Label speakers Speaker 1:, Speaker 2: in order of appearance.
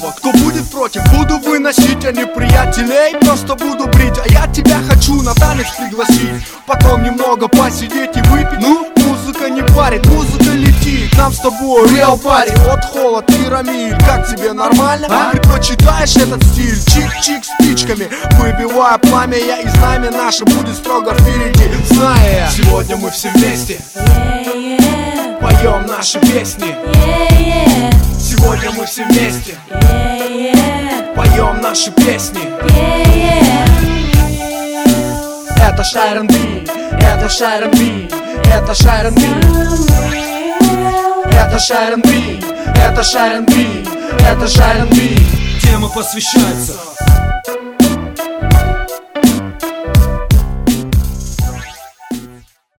Speaker 1: любого. Кто будет против, буду выносить, а не приятелей просто буду брить. А я тебя хочу на танец пригласить, потом немного посидеть и выпить. Ну, музыка не парит, музыка летит. Нам с тобой real party, от холод и рамиль. Как тебе, нормально? Предпочитаешь этот стиль? Чик-чик спичками, выбивая пламя, я и знамя наше будет строго впереди. Зная, сегодня мы все вместе поем наши песни. Сегодня мы все вместе поем наши песни. Это Шайрон Би, это Шайрон Би, это Шайрон Би, это Шайрон Би, это Шайрон Би, это Шайрон Би.
Speaker 2: Тема посвящается